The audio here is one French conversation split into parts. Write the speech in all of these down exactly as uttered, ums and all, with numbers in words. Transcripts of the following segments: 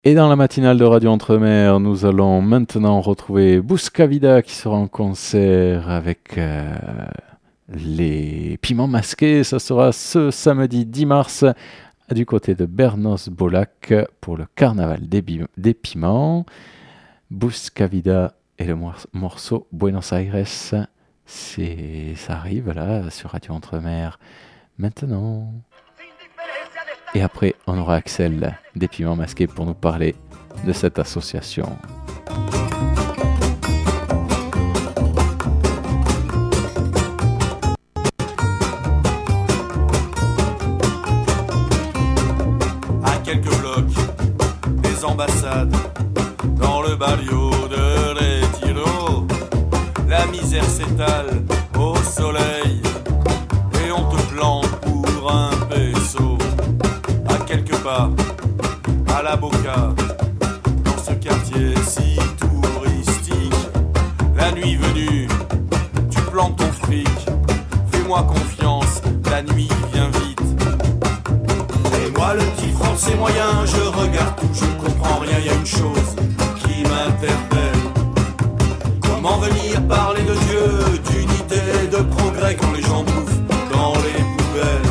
Et dans la matinale de Radio Entremer, nous allons maintenant retrouver Buscavida qui sera en concert avec euh, les Piments Masqués. Ça sera ce samedi dix mars du côté de Bernos-Bolac pour le carnaval des, bi- des piments. Buscavida et le mor- morceau Buenos Aires. C'est, ça arrive là sur Radio Entremer maintenant. Et après, on aura Axel des Piments Masqués pour nous parler de cette association. À quelques blocs, des ambassades, dans le barrio de Retiro, la misère s'étale au soleil et on te plante pour un peso. Quelques pas à la Boca, dans ce quartier si touristique. La nuit venue, tu plantes ton fric. Fais-moi confiance, la nuit vient vite. Et moi le petit français moyen, je regarde tout, je comprends rien, y a une chose qui m'interpelle. Comment venir parler de Dieu, d'unité, de progrès quand les gens bouffent dans les poubelles?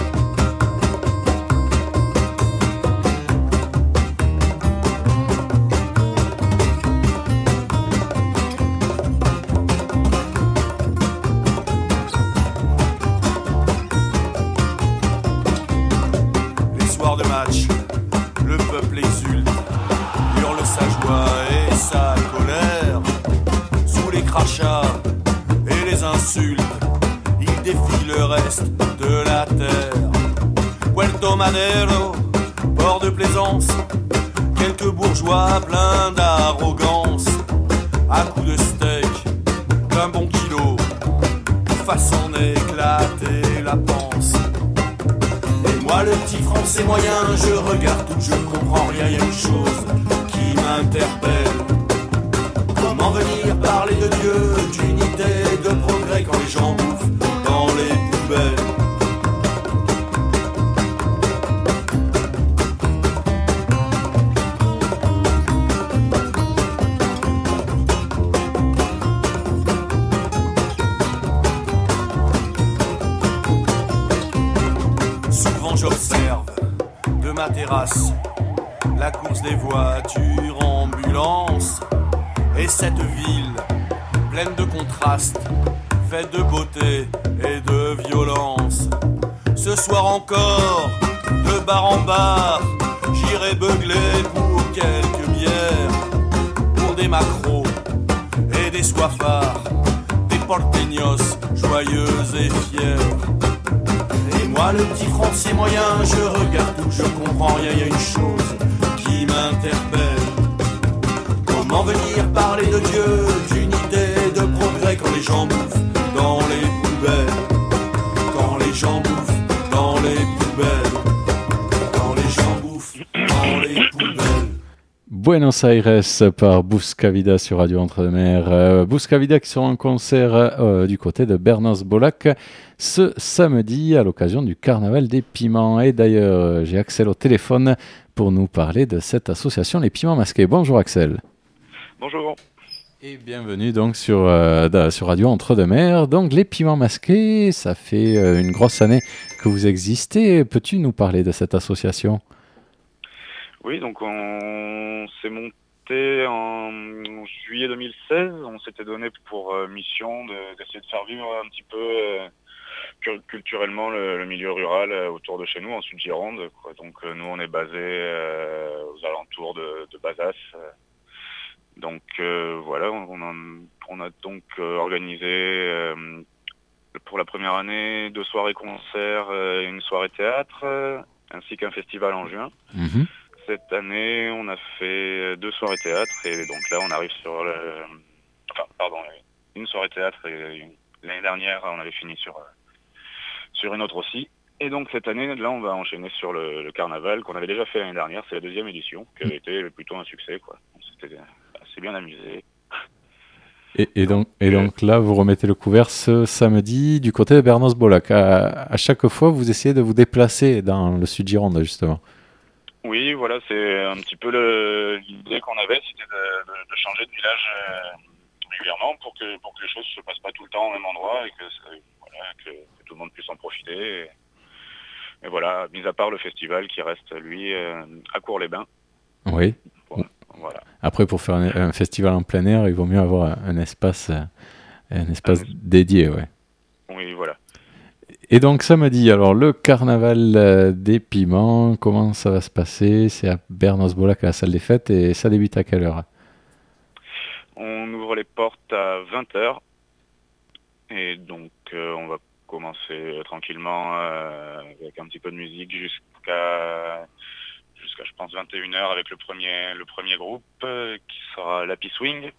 De match, le peuple exulte, hurle sa joie et sa colère. Sous les crachats et les insultes, il défie le reste de la terre. Puerto Madero, port de plaisance, quelques bourgeois pleins d'arrogance. À coups de steak, d'un bon kilo, façon d'éclater la panse. Moi le petit français moyen, je regarde tout, je comprends rien, y a une chose qui m'interpelle. Comment venir parler de Dieu, d'unité, de progrès quand les gens bouffent dans les poubelles? J'observe de ma terrasse la course des voitures ambulances et cette ville pleine de contrastes, faite de beauté et de violence. Ce soir encore, de bar en bar, j'irai beugler pour quelques bières, pour des macros et des soifards, des porteños joyeux et fiers. Moi le petit français moyen, je regarde tout, je comprends rien, y a une chose qui m'interpelle. Comment venir parler de Dieu, d'unité, de progrès quand les gens bouffent dans les poubelles? Quand les gens bouffent dans les poubelles. Quand les gens bouffent dans les poubelles. Buenos Aires par Buscavida sur Radio Entremer. Euh, Buscavida qui sera en concert euh, du côté de Bernos-Bolac ce samedi à l'occasion du carnaval des piments. Et d'ailleurs, j'ai Axel au téléphone pour nous parler de cette association Les Piments Masqués. Bonjour Axel. Bonjour. Et bienvenue donc sur, euh, sur Radio Entre-deux-Mers. Donc Les Piments Masqués, ça fait euh, une grosse année que vous existez. Peux-tu nous parler de cette association ? Oui, donc on s'est monté en juillet deux mille seize. On s'était donné pour euh, mission de, d'essayer de faire vivre un petit peu euh, culturellement le, le milieu rural euh, autour de chez nous, en Sud-Gironde. Quoi. Donc euh, nous, on est basé euh, aux alentours de, de Bazas. Donc euh, voilà, on a, on a donc euh, organisé euh, pour la première année deux soirées concerts, euh, une soirée théâtre, euh, ainsi qu'un festival en juin. Mmh. Cette année, on a fait deux soirées théâtre et donc là, on arrive sur le... Enfin, pardon, une soirée théâtre et une... l'année dernière, on avait fini sur, sur une autre aussi. Et donc cette année, là, on va enchaîner sur le, le carnaval qu'on avait déjà fait l'année dernière. C'est la deuxième édition qui avait été plutôt un succès, quoi. On s'était assez bien amusé. Et, et, donc, et donc là, vous remettez le couvert ce samedi du côté de Bernos-Bolac. À, à chaque fois, vous essayez de vous déplacer dans le Sud-Gironde, justement. Oui, voilà, c'est un petit peu le, l'idée qu'on avait, c'était de, de, de changer de village euh, régulièrement pour que, pour que les choses ne se passent pas tout le temps au même endroit et que, voilà, que, que tout le monde puisse en profiter. Et, et voilà, mis à part le festival qui reste, lui, euh, à Cours-les-Bains. Oui. Bon, voilà. Après, pour faire un, un festival en plein air, il vaut mieux avoir un, un espace, un espace Un es- dédié, ouais. oui, voilà. Et donc samedi, alors le carnaval euh, des piments, comment ça va se passer? C'est à Bernos-Bolac à la salle des fêtes et ça débute à quelle heure? On ouvre les portes à vingt heures et donc euh, on va commencer tranquillement euh, avec un petit peu de musique jusqu'à jusqu'à je pense vingt et une heures avec le premier le premier groupe euh, qui sera l'Happy Swing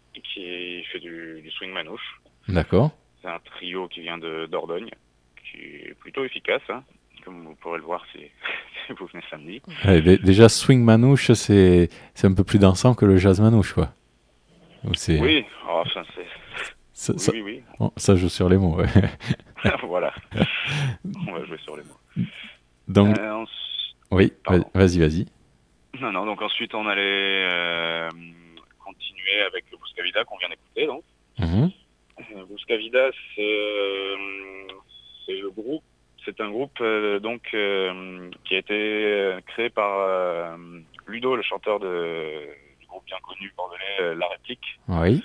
qui fait du, du swing manouche. D'accord. C'est un trio qui vient de Dordogne qui est plutôt efficace, hein, comme vous pourrez le voir si, si vous venez samedi. Ouais, dé- déjà, swing manouche, c'est c'est un peu plus dansant que le jazz manouche, quoi. Ou c'est Oui, oh, ça, c'est... ça, oui, ça, oui, oui. bon, ça joue sur les mots, ouais. Voilà, on va jouer sur les mots. Donc, Euh, en- oui, va- Pardon. vas-y, vas-y. Non, non, donc ensuite on allait euh, continuer avec le Buscavida qu'on vient d'écouter. Donc. Mhm. Euh, Buscavida, c'est, euh, c'est le groupe, c'est un groupe euh, donc euh, qui a été euh, créé par euh, Ludo, le chanteur de, du groupe bien connu bordelais, euh, La Réplique. Oui.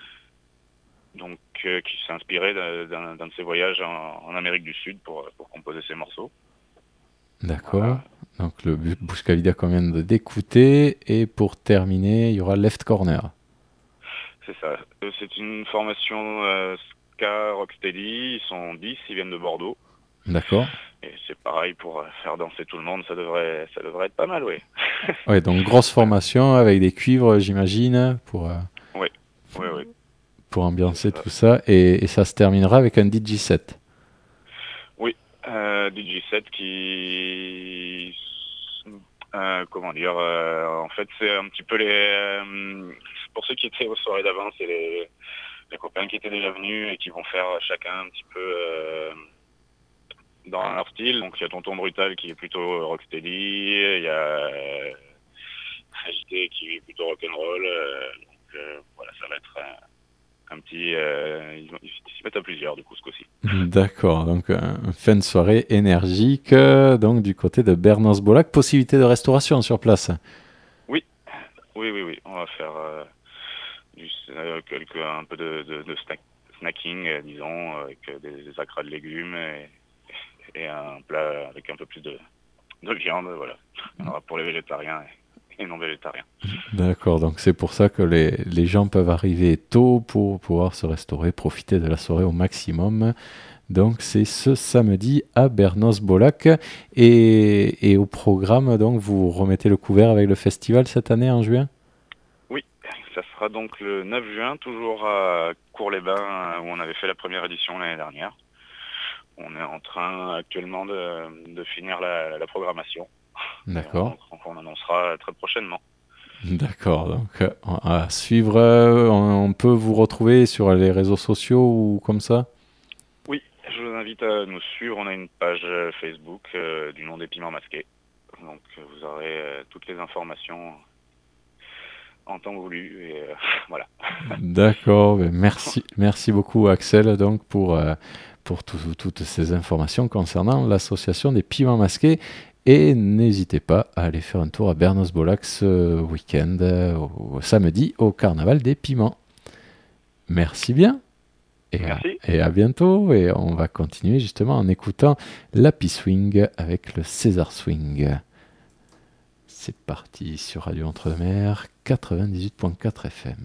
Donc euh, qui s'est inspiré d'un, d'un, d'un de ses voyages en, en Amérique du Sud pour, pour composer ses morceaux. D'accord. Voilà. Donc le Bu- Buscavida qu'on vient de- d'écouter. Et pour terminer, il y aura Left Corner. C'est ça. Euh, C'est une formation euh, ska rocksteady. Ils sont dix, ils viennent de Bordeaux. D'accord. Et c'est pareil pour euh, faire danser tout le monde. Ça devrait, ça devrait être pas mal, oui. Ouais, donc grosse formation avec des cuivres, j'imagine, pour, euh, Oui, oui, oui. pour ambiancer C'est ça. tout ça. Et, et ça se terminera avec un D J set. Oui, euh, D J set qui... Euh, comment dire euh, En fait, c'est un petit peu les... Euh, pour ceux qui étaient aux soirées d'avant, c'est les, les copains qui étaient déjà venus et qui vont faire chacun un petit peu... Euh, dans leur style. Donc il y a Tonton Brutal qui est plutôt rocksteady, il y a euh, Agité qui est plutôt rock'n'roll. Euh, donc euh, voilà, ça va être un, un petit... Euh, ils, ils s'y mettent à plusieurs du coup ce coup-ci. D'accord, donc un fin de soirée énergique, euh, donc du côté de Bernos-Bolac. Possibilité de restauration sur place. Oui, oui, oui, oui. On va faire euh, du, euh, quelque, un peu de, de, de snack, snacking, euh, disons, avec des, des acras de légumes et, et un plat avec un peu plus de, de viande. Voilà. Il y en aura pour les végétariens et, et non végétariens. D'accord, donc c'est pour ça que les, les gens peuvent arriver tôt pour pouvoir se restaurer, profiter de la soirée au maximum. Donc c'est ce samedi à Bernos-Bolac. Et, et au programme, donc vous remettez le couvert avec le festival cette année en juin? Oui, ça sera donc le neuf juin, toujours à Cours-les-Bains, où on avait fait la première édition l'année dernière. On est en train actuellement de, de finir la, la programmation. D'accord. On, on annoncera très prochainement. D'accord, donc euh, à suivre, euh, on, on peut vous retrouver sur les réseaux sociaux ou comme ça? Oui, je vous invite à nous suivre. On a une page Facebook euh, du nom des Piments Masqués. Donc vous aurez euh, toutes les informations en temps voulu. Et euh, voilà. D'accord, ben merci, merci beaucoup Axel donc pour, euh, pour tout- toutes ces informations concernant l'association des Piments Masqués. Et n'hésitez pas à aller faire un tour à Bernos-Bolac ce week-end, euh, au, au samedi, au Carnaval des Piments. Merci bien et à, Merci. et à bientôt. Et on va continuer justement en écoutant l'Happy Swing avec le César Swing. C'est parti sur Radio Entre-Mer quatre-vingt-dix-huit virgule quatre F M.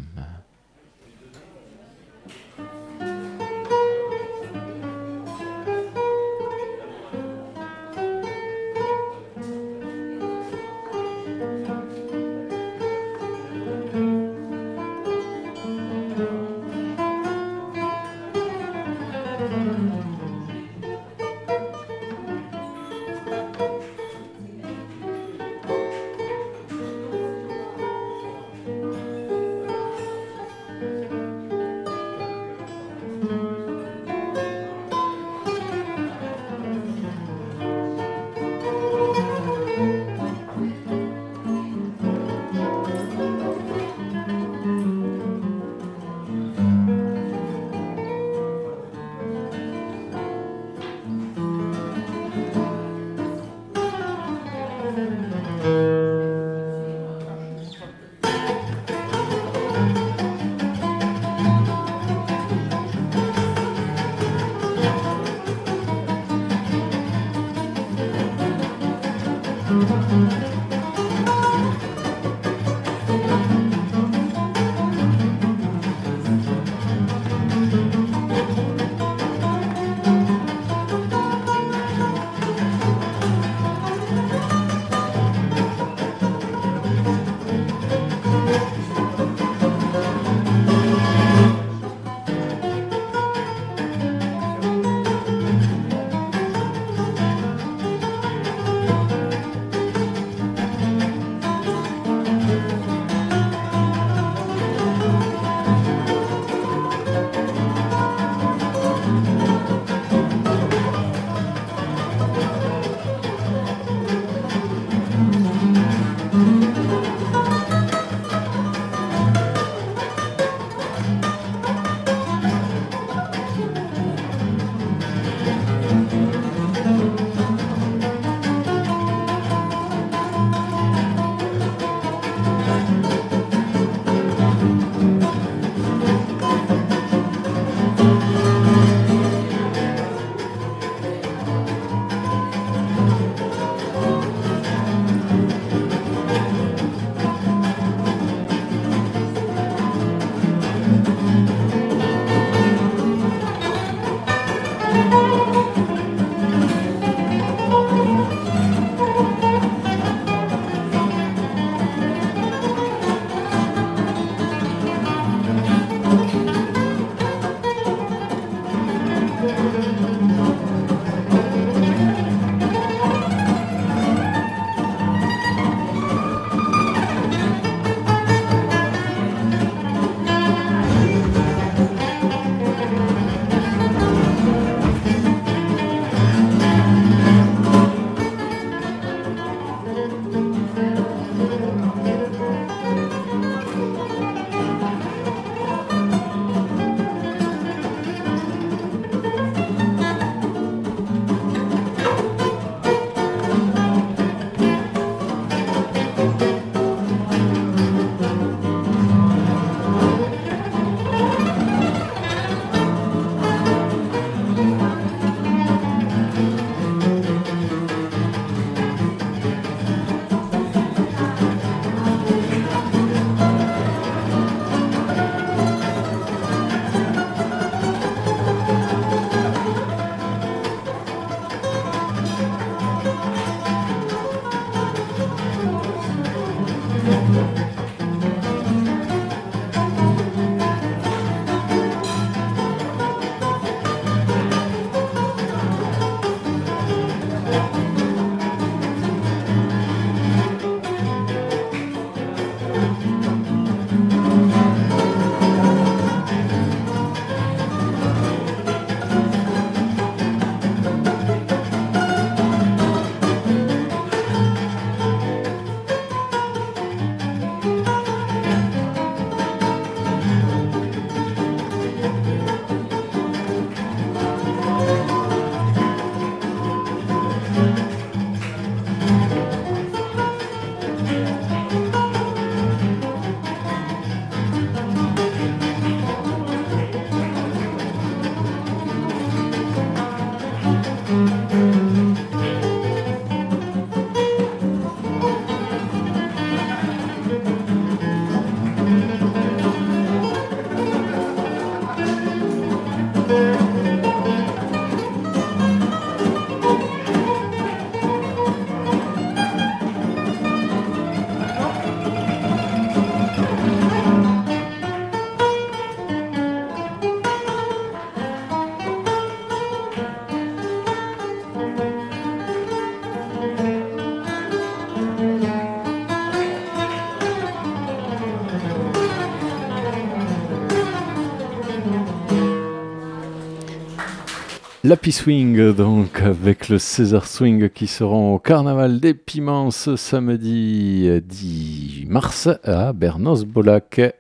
L'Happy Swing, donc, avec le César Swing qui seront au Carnaval des Piments ce samedi dix mars à Bernos-Bolac.